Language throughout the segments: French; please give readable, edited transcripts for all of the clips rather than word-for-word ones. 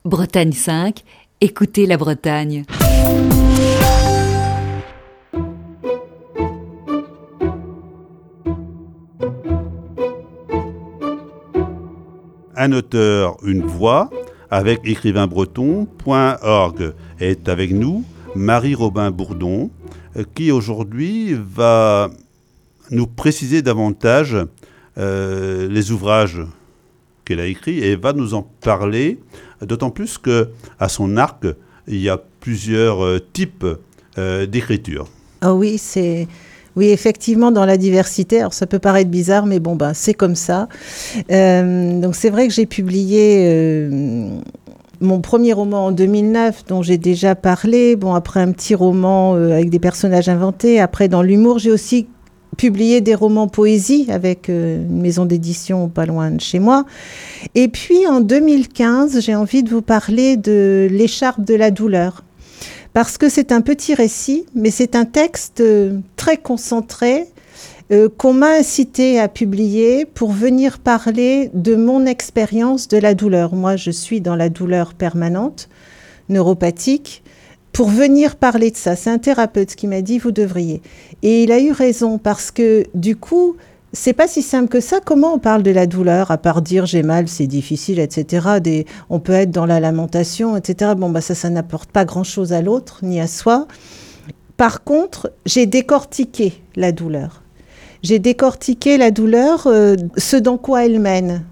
Bretagne 5, écoutez la Bretagne. Un auteur, une voix, avec écrivainbreton.org est avec nous Marie-Robin Bourdon, qui aujourd'hui va nous préciser davantage les ouvrages qu'elle a écrits et va nous en parler, d'autant plus qu'à son arc, il y a plusieurs types d'écriture. Oh oui, oui, effectivement, dans la diversité. Alors, ça peut paraître bizarre, mais bon, c'est comme ça. Donc, c'est vrai que j'ai publié mon premier roman en 2009, dont j'ai déjà parlé. Bon, après un petit roman avec des personnages inventés. Après, dans l'humour, j'ai aussi publié des romans poésie avec une maison d'édition pas loin de chez moi. Et puis, en 2015, j'ai envie de vous parler de L'écharpe de la douleur. Parce que c'est un petit récit, mais c'est un texte très concentré qu'on m'a incité à publier pour venir parler de mon expérience de la douleur. Moi, je suis dans la douleur permanente, neuropathique, pour venir parler de ça. C'est un thérapeute qui m'a dit « vous devriez ». Et il a eu raison parce que du coup, c'est pas si simple que ça. Comment on parle de la douleur, à part dire j'ai mal, c'est difficile, etc. On peut être dans la lamentation, etc. Bon, ça n'apporte pas grand-chose à l'autre, ni à soi. Par contre, j'ai décortiqué la douleur. J'ai décortiqué la douleur, ce dans quoi elle mène,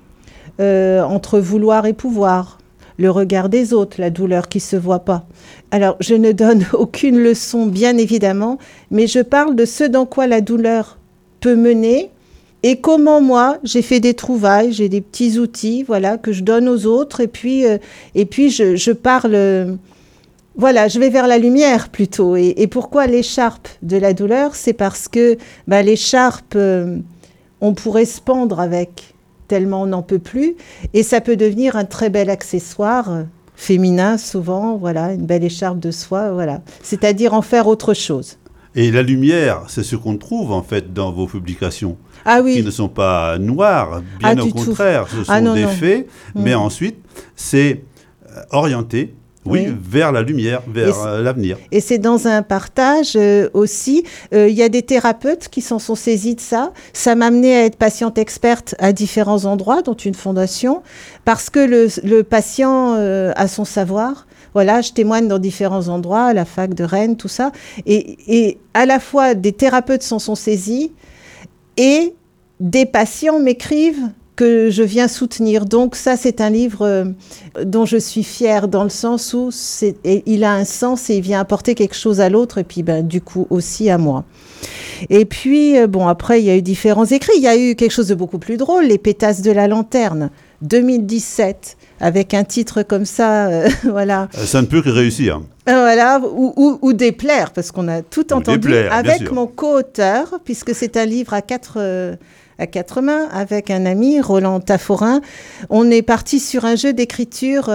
entre vouloir et pouvoir, le regard des autres, la douleur qui se voit pas. Alors, je ne donne aucune leçon, bien évidemment, mais je parle de ce dans quoi la douleur peut mener et comment moi j'ai fait des trouvailles, j'ai des petits outils, voilà, que je donne aux autres et puis je parle, voilà, je vais vers la lumière plutôt. Et pourquoi l'écharpe de la douleur? C'est parce que l'écharpe, on pourrait se pendre avec tellement on n'en peut plus et ça peut devenir un très bel accessoire féminin souvent, voilà, une belle écharpe de soie, voilà, c'est-à-dire en faire autre chose. Et la lumière, c'est ce qu'on trouve en fait dans vos publications, oui. qui ne sont pas noires, bien au contraire, ce sont des faits, mais ensuite c'est orienté, vers la lumière, vers l'avenir. Et c'est dans un partage aussi. Il y a des thérapeutes qui s'en sont saisis de ça. Ça m'a amené à être patiente experte à différents endroits, dont une fondation, parce que le patient a son savoir. Voilà, je témoigne dans différents endroits, à la fac de Rennes, tout ça. Et à la fois, des thérapeutes s'en sont saisis et des patients m'écrivent que je viens soutenir. Donc ça, c'est un livre dont je suis fière dans le sens où il a un sens et il vient apporter quelque chose à l'autre et puis du coup aussi à moi. Et puis, après, il y a eu différents écrits. Il y a eu quelque chose de beaucoup plus drôle, Les pétasses de la lanterne, 2017, avec un titre comme ça, voilà. Ça ne peut que réussir. Voilà, ou déplaire, parce qu'on a tout entendu avec mon co-auteur, puisque c'est un livre à quatre mains, avec un ami, Roland Tafforin. On est parti sur un jeu d'écriture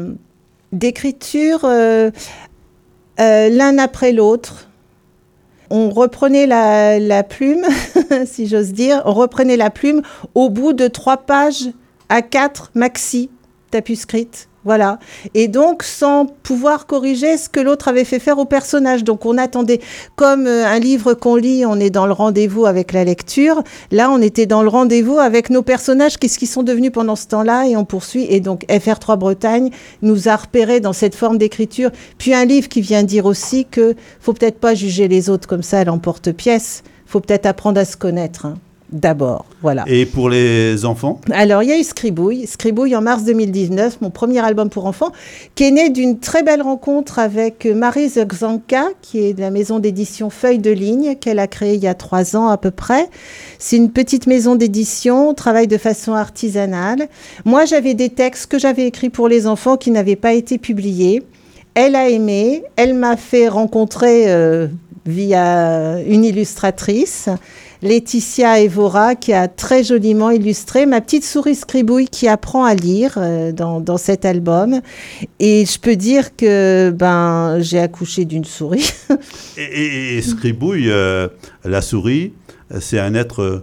l'un après l'autre. On reprenait la plume, si j'ose dire, on reprenait la plume au bout de 3 pages à 4 maxi tapuscrites. Voilà. Et donc, sans pouvoir corriger ce que l'autre avait fait faire au personnage. Donc, on attendait, comme un livre qu'on lit, on est dans le rendez-vous avec la lecture. Là, on était dans le rendez-vous avec nos personnages, qu'est-ce qu'ils sont devenus pendant ce temps-là, et on poursuit. Et donc, FR3 Bretagne nous a repérés dans cette forme d'écriture. Puis, un livre qui vient dire aussi que faut peut-être pas juger les autres comme ça à l'emporte-pièce. Faut peut-être apprendre à se connaître, d'abord, voilà. Et pour les enfants ? Alors, il y a eu Scribouille en mars 2019, mon premier album pour enfants, qui est né d'une très belle rencontre avec Marie Zgzanka, qui est de la maison d'édition Feuille de Ligne, qu'elle a créée il y a 3 ans à peu près. C'est une petite maison d'édition, on travaille de façon artisanale. Moi, j'avais des textes que j'avais écrits pour les enfants qui n'avaient pas été publiés. Elle a aimé, elle m'a fait rencontrer via une illustratrice, Laetitia Evora, qui a très joliment illustré ma petite souris Scribouille qui apprend à lire dans cet album. Et je peux dire que j'ai accouché d'une souris. et Scribouille, la souris, c'est un être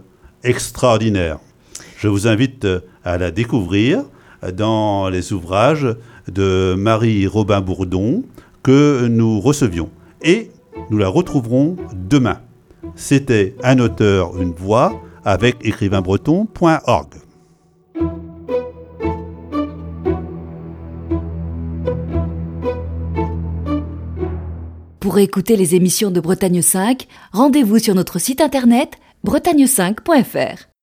extraordinaire. Je vous invite à la découvrir dans les ouvrages de Marie Robin Bourdon que nous recevions. Et nous la retrouverons demain. C'était Un auteur, une voix avec écrivainbreton.org. Pour écouter les émissions de Bretagne 5, rendez-vous sur notre site internet bretagne5.fr.